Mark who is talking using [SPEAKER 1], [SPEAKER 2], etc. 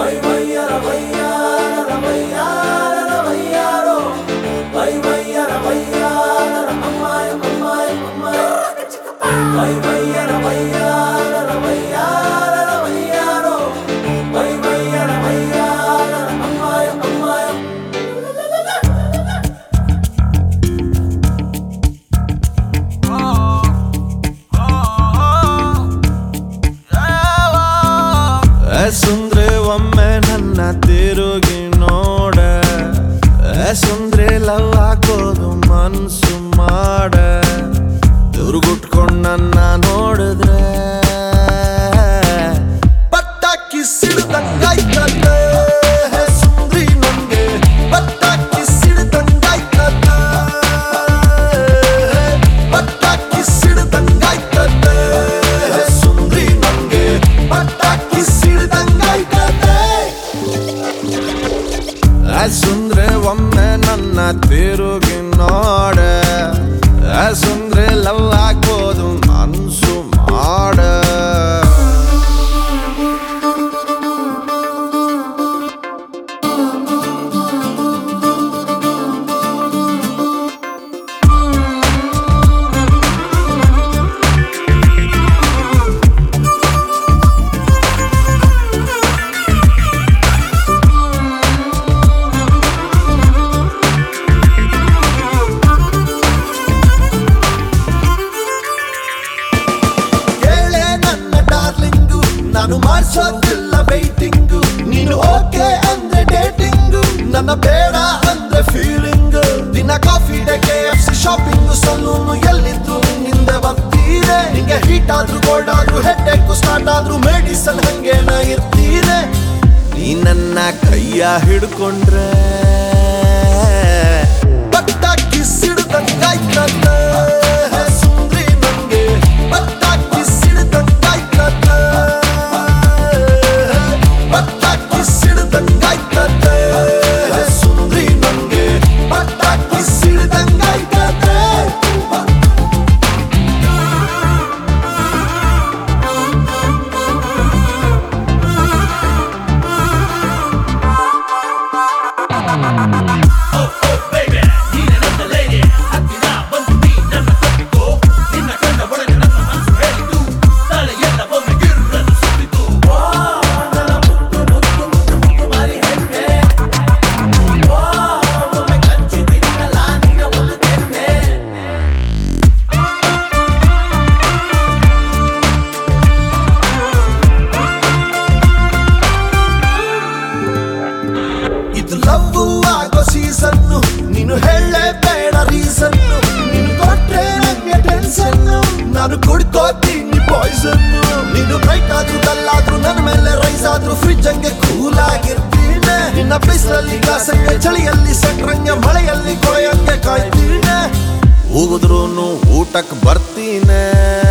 [SPEAKER 1] ಸುಂದ್ರೆ ಒಮ್ಮೆ ನನ್ನ ತಿರುಗಿ ನೋಡ ಸುಂದ್ರೆ ಲವ್ ಹಾಕೋದು ಮನ್ಸು ಮಾಡ ದುರ್ಗುಟ್ಕೊಂಡ್ ನನ್ನ ನೋಡಿದ್ರೆ ಪಟಾಕಿ ಸಿಡ್ದಂಗಾಯ್ತದೆ ಸುಂದ್ರಿ ನಂಗೆ ಪಟಾಕಿ ಸಿಡ್ದಂಗಾಯ್ತದೆ ಪಟಾಕಿ ಸಿಡ್ದಂಗಾಯ್ತದೆ ಸುಂದ್ರಿ ನಂಗೆ ಪಟಾಕಿ ಸುಂದ್ರೆ ಒಮ್ಮೆ ನನ್ನ ತಿರುಗಿ ನೋಡ ಸುಂದ್ರೆ ಲವ್ ಹಾಕೋದು ಮನ್ಸು ಮಾಡ ನಾನು ಮಾಡ್ಸೋದಿಲ್ಲ ವೈಟಿಂಗು ನೀನು ಓಕೆ ಅಂದ್ರೆ ಡೇಟಿಂಗು ನನ್ನ ಬೇಡ ಅಂದ್ರೆ ಫೀಲಿಂಗು ದಿನ coffee day KFC shopping saloon ಎಲ್ಲಿದ್ರು ನಿಂದೆ ಬರ್ತೀನೆ ನಿಂಗೆ ಹೀಟ್ ಆದ್ರೂ ಕೋಲ್ಡ್ ಆದ್ರೂ ಹೆಡ್ ಏಕು ಸ್ಟಾರ್ಟ್ ಆದ್ರೂ ಮೆಡಿಸನ್ ಹಂಗೇನ ಇರ್ತೀನೆ ನೀ ನನ್ನ ಕೈಯ ಹಿಡ್ಕೊಂಡ್ರೆ ಪಟಾಕಿ ಸಿಡ್ದಂಗಾಯ್ತದೆ ಸುಂದ್ರಿ ನಂಗೆ ಪಟಾಕಿ ಸಿಡ್ದಂಗಾಯ್ತದೆ ಪಟಾಕಿ ಸಿಡ್ದಂಗಾಯ್ತದೆ ಸುಂದ್ರಿ ನಂಗೆ ಪಟಾಕಿ ಸಿಡ್ದಂಗಾಯ್ತದೆ ಲವ್ವು ಆಗೋ ಸೀಸನ್ನು ನೀನು ಹೇಳೇ ಬೇಡ ರೀಸನ್ನು ನೀನು ಕೊಟ್ರೆ ನಂಗೆ ಟೆನ್ಷನ್ನು ನಾನು ಕುಡ್ಕೋತೀನಿ ಪಾಯ್ಸನ್ನು ನೀನು ಬ್ರೈಟ್ ಆದ್ರೂ ಡಲ್ ಆದ್ರೂ ನನ್ನ ಮೇಲೆ ರೈಸ್ ಆದ್ರೂ ಫ್ರಿಜ್ ಹಂಗೆ ಕೂಲ್ ಆಗಿರ್ತೀನಿ ನಿನ್ನ ಬಿಸಿಲಲ್ಲಿ ಗಾಸಂಗೆ ಚಳಿಯಲ್ಲಿ ಸೆಟ್ರಂಗೆ ಮಳೆಯಲ್ಲಿ ಕೊಳೆಯಂಗೆ ಕಾಯ್ತೀನಿ ಹೋಗುದ್ರೂ ಊಟಕ್ಕೆ ಬರ್ತೀನಿ